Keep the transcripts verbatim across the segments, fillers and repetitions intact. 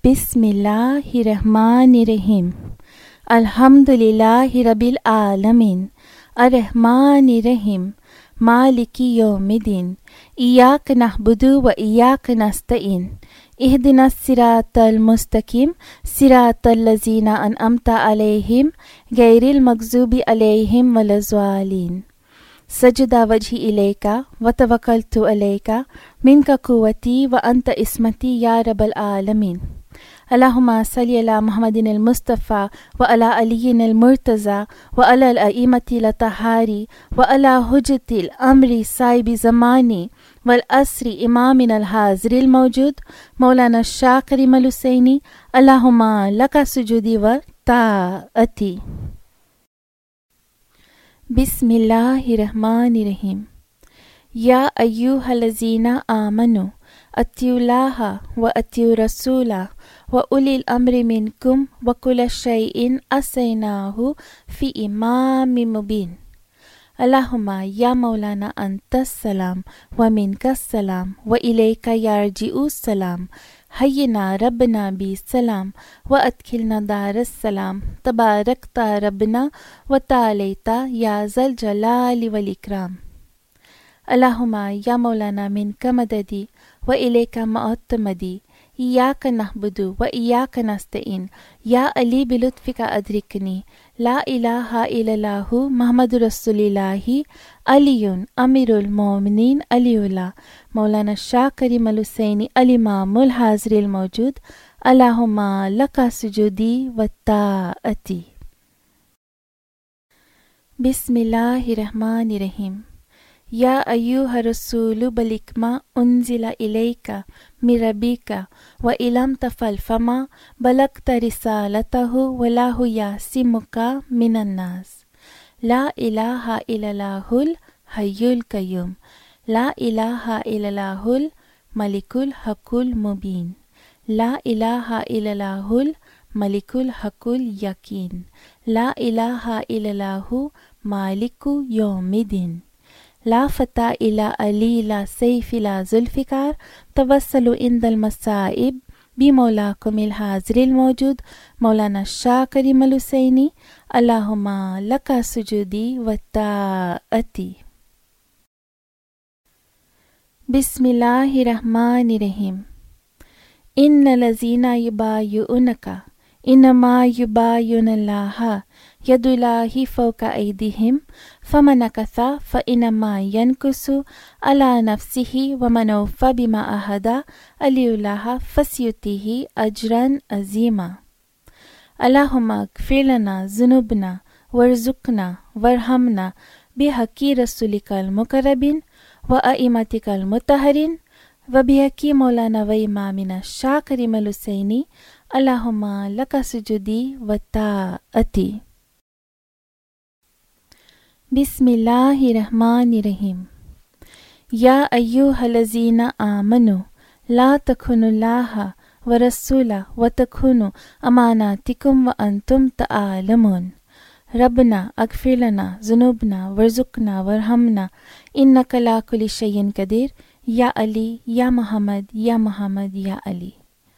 بسم اللہ الرحمن الرحیم الحمد للہ رب العالمین الرحمن الرحیم مالک یوم الدین ایاک نعبد و ایاک نستعین اہدنا الصراط المستقیم صراط الذین انعمت علیہم غیر المغضوب علیہم ولا الضالین سجدہ وجہی الیک وتوکلت علیک منک قوتی وانت عصمتی یا رب العالمین اللہم صلی علی محمد المصطفی وعلی علی المرتضی وعلی الائمة الاطہار وعلی حجۃ الامر صاحب زمانی والعصر امامنا الحاضر الموجود مولانا شاہ کریم الحسینی اللہم لک سجودی و طاعتی۔ بسم اللہ الرحمن الرحیم یا ایہا الذین آمنوا اطیعوا اللہ و اطیعوا الرسول و اولی الامر منکم وکل شیء احصیناہ فی امام مبین۔ اللہم یا مولانا انت السلام و منک السلام و الیک یرجع السلام حینا ربنا بالسلام و ادخلنا دار السلام تبارکت ربنا و تعالیت یا ذا الجلال والاکرام۔ اللہم یا مولانا منک مددی و الیک معتمدی ایاک نعبد و ایاک نستعین یا علی بلطفک ادرکنی لا الہ الا اللہ محمد رسول اللہ علی امیر المومنین علی اللہ مولانا شاہ کریم الحسینی الامام الحاضر الموجود اللہم لک سجودی و طاعتی۔ بسم اللہ الرحمن الرحیم یا ایہا الرسول بلغ ما انزل الیک من ربک وان لم تفعل فما بلغت رسالتہ واللہ یعصمک من الناس۔ لا الہ الا اللہ الحی القیوم لا الہ الا اللہ الملک الحق المبین لا الہ الا اللہ الملک الحق الیقین لا الہ الا اللہ مالک یوم الدین لا فتح الا علی لا سیف لا ذوالفقار توسلوا عند المصائب بمولاکم الحاضر الموجود مولانا شاہ کریم الحسینی اللہم لک سجودی و طاعتی۔ بسم اللہ الرحمن الرحیم ان الذین یبایعونک انما یبایعون اللہ ید اللہ فوق ایدیہم فمن نکث فانما ینکث علی نفسہ ومن اوفی بما عہد علیہ اللہ فسیؤتیہ اجرا عظیما۔ اللہم اغفر لنا ذنوبنا وارزقنا وارحمنا بحق رسولک المقربین وائمتک المطہرین وبحق مولانا و امامنا شاہ کریم الحسینی اللہم لک سجودی و طاعتی۔ بسم اللہ الرحمن الرحیم یا ایہا الذین آمنوا لا تخونوا اللہ ورسولہ وتخونوا اماناتکم وانتم تعلمون۔ ربنا اغفر لنا ذنوبنا وارزقنا وارحمنا انک علی کل شیء قدیر یا علی یا محمد یا محمد یا علی۔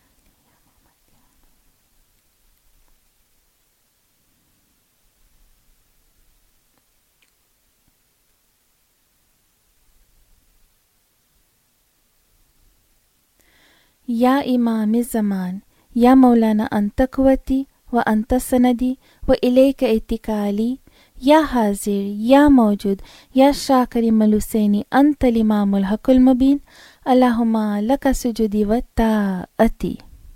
یا امام الزمان یا مولانا انت قوتی و انت سندی و الیک اتکالی یا حاضر یا موجود یا شاہ کریم الحسینی انت الامام الحق المبین اللہم لک سجودی و طاعتی۔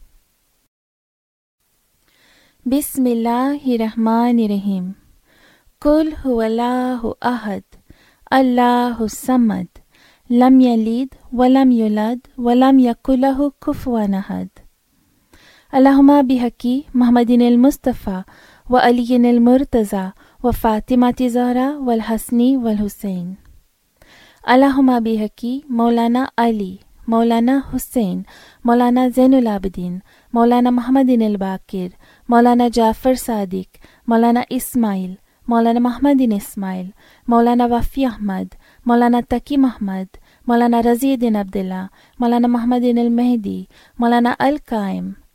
بسم اللہ الرحمن الرحیم قل هو اللہ احد اللہ الصمد لم یلد ولم یولد ولم یکن لہ کفوا احد۔ اللہم بحق محمد المصطفی و علی المرتضی و فاطمہ زہرا والحسن والحسین۔ اللہم بحق مولانا علی مولانا حسین مولانا زین العابدین مولانا محمد الباقر مولانا جعفر صادق مولانا اسماعیل مولانا محمد اسماعیل مولانا وفی احمد مولانا تقی محمد مولانا رضی الدین عبداللہ مولانا محمد المہدی مولانا القائم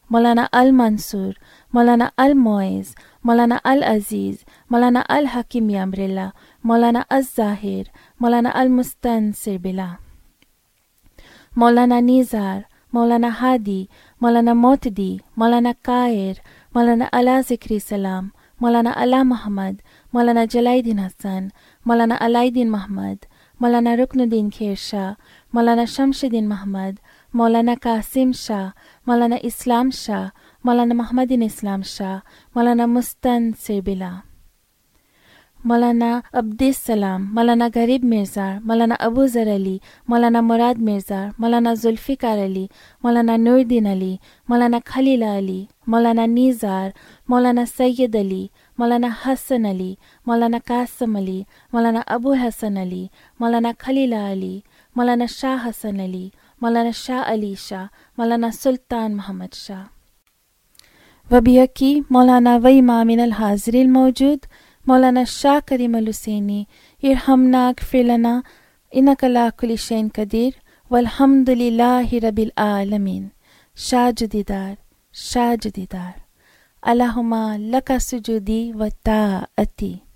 مولانا المنصور، مولانا المعز، مولانا العزیز، مولانا الحکیم امراللہ، مولانا الظاہر، مولانا المستنصر باللہ، مولانا نیزار، مولانا ہادی، مولانا معتدی، مولانا قاہر، مولانا علا ذکری سلام، مولانا علا محمد، مولانا جلائی الدین حسن، مولانا علائی الدین محمد، مولانا رکن الدین کھیر شاہ، مولانا شمش الدین محمد، مولانا قاسم شاہ، مولانا اسلام شاہ، مولانا محمد بن اسلام شاہ، مولانا مستنصر باللہ، مولانا عبد السلام، مولانا غریب مرزا، مولانا ابو ذر علی، مولانا مراد مرزا، مولانا ذوالفقار علی، مولانا نور الدین علی، مولانا خلیل علی، مولانا نیزار، مولانا سید علی، مولانا حسن علی، مولانا قاسم علی، مولانا ابو حسن علی، مولانا خلیل علی، مولانا شاہ حسن علی، مولانا شاہ علی شاہ، مولانا سلطان محمد شاہ، وبیکی مولانا و امامنا الحاضر الموجود مولانا شاہ کریم الحسینی ارحمنا اغفر لنا انک علی کل شیء قدیر والحمد للہ رب العالمین۔ شاہ جدیدار، شاہ جدیدار، اللہم لک سجودی و طاعتی۔